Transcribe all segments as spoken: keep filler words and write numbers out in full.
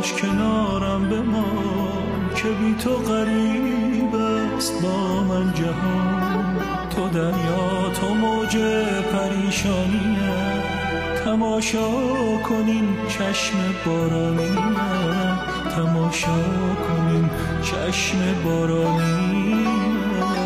باش کنارم بمان که بی تو غریب است با من جهان. تو دریا تو موج پریشانیم، تماشا کنین چشم بارانیم، تماشا کنین چشم بارانیم.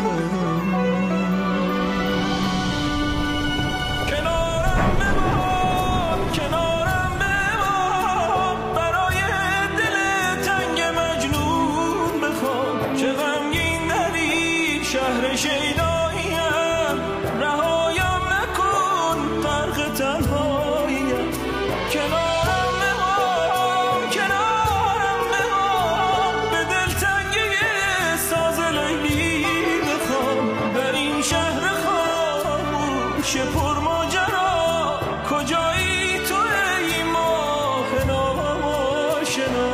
شهر شیداییم رهایم نکن، غرق تنهاییم. کنارم بمان کنارم بمان، به دلتنگی ساز لیلی بخوام. در این شهر خاموش پر ماجرا کجایی تو ای ماه ناآشنا؟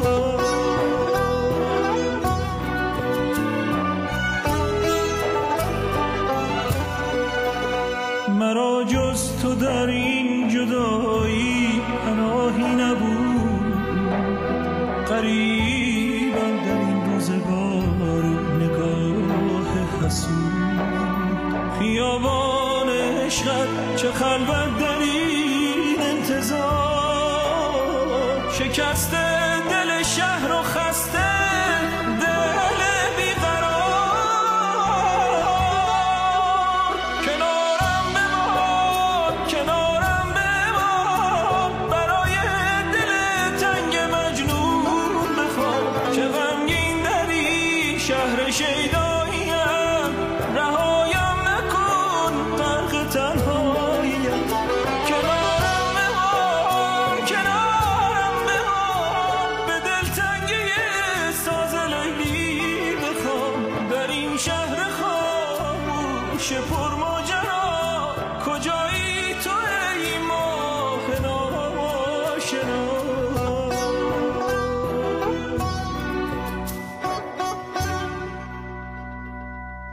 مرا جز تو در این جدایی پناهی نبود، غریبم در این روزگار نگاه حسود. خیابان عشقت چه خلوت در این انتظار، شکسته دل شهر و خسته شهر شیداییم رهایم نکن، غرق تنهاییم. کنارم بمان کنارم بمان، به دلتنگی ساز لیلی بخوام. در این شهر خاموش پر ماجرا کجایی تو ای ماه ناآشنا؟